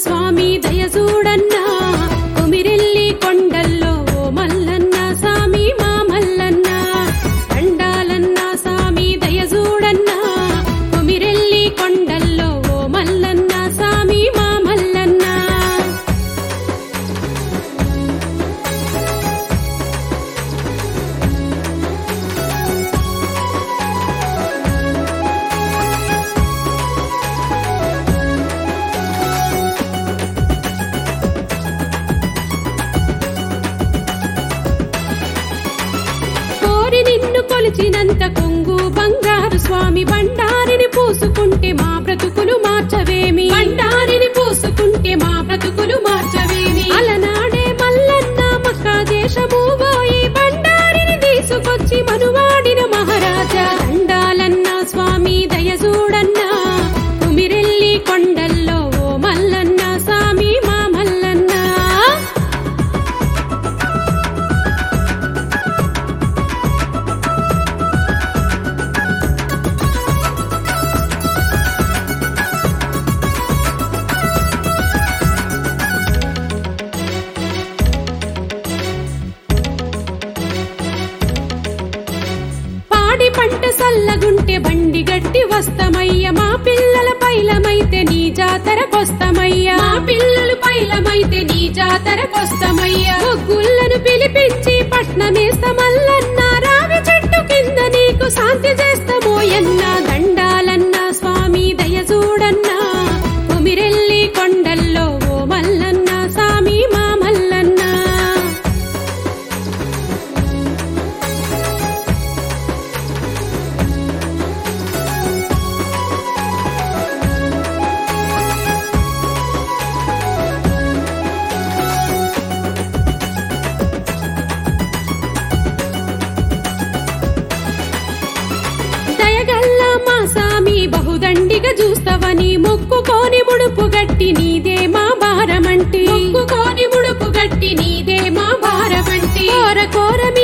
స్వామి దయ చూడన్నా కొమిరెల్లి కొండల్లో ఓ మల్లన్న స్వామి మా మల్లన్న దండాలన్న స్వామి దయ చూడన్నా కొమిరెల్లి కొండల్లో ఓ మల్లన్న స్వామి మా మల్లన్న నిన్ను కొలిచినంత కొంగు బంగారు స్వామి బండారిని పూసుకుంటే మా బ్రతుకులు మార్చవేమి బండారిని పూసుకుంటే మా బ్రతుకులు మార్చవేమి అలనాడే మల్లన్న మక్కా దేశము పోయి బండారిని తీసుకొచ్చి మనువాడిన మహారాజా దండాలన్న స్వామి దయ చూడన్నా కుమిరెల్లి కొండల్లో ఓ మల్లన్న స్వామి మా మల్లన్న పంట సల్లగుంటే బండి గట్టి వస్తమయ్య మా పిల్లల పైలమైతే నీ జాతరకొస్తమయ్యా మా పిల్లలు పైలమైతే నీ జాతరకొస్తమయ్యా గుళ్ళను పిలిపించి పట్నమేస్తమల్లన్న రావి చెట్టు కింద నీకు శాంతి చేస్తమోయన్న దండాలన్న స్వామి దయ చూడన్నా కొమిరెల్లి కొండల్లో ఓ మల్లన్న స్వామి మా మల్లన్న దయగల్ల మా సామి బహుదండిగా చూస్తవని మొక్కుకోని ముడుపు గట్టి నీదే మా భారమంటి మొక్కుకోని ముడుపు గట్టి నీదే మా భారమంటి కోర కోర